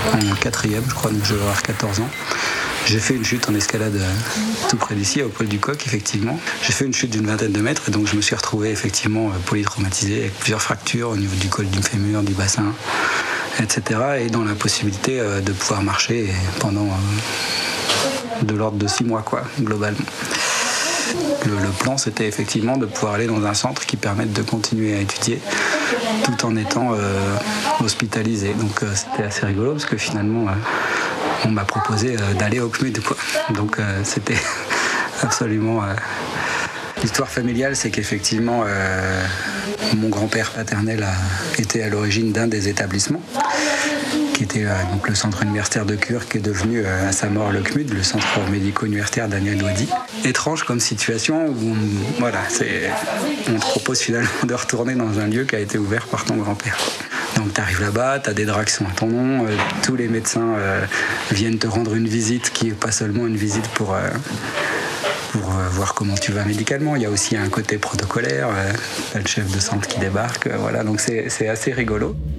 en 4e, je crois, donc je vais avoir 14 ans. J'ai fait une chute en escalade tout près d'ici, au Pôle du Coq, effectivement. J'ai fait une chute d'une 20aine de mètres et donc je me suis retrouvé effectivement polytraumatisé avec plusieurs fractures au niveau du col du fémur, du bassin, etc. Et dans l'impossibilité de pouvoir marcher pendant de l'ordre de 6 mois, quoi, globalement. Le plan, c'était effectivement de pouvoir aller dans un centre qui permette de continuer à étudier tout en étant hospitalisé. Donc c'était assez rigolo parce que finalement, on m'a proposé d'aller au CMUD, quoi. Donc c'était absolument... L'histoire familiale, c'est qu'effectivement, mon grand-père paternel était à l'origine d'un des établissements, qui était donc le centre universitaire de Cure, qui est devenu à sa mort le CMUD, le centre médico-universitaire Daniel Douady. Étrange comme situation où on te propose finalement de retourner dans un lieu qui a été ouvert par ton grand-père. Donc tu arrives là-bas, tu as des draps qui sont à ton nom, tous les médecins viennent te rendre une visite qui n'est pas seulement une visite pour voir comment tu vas médicalement. Il y a aussi un côté protocolaire, t'as le chef de centre qui débarque, voilà, donc c'est assez rigolo.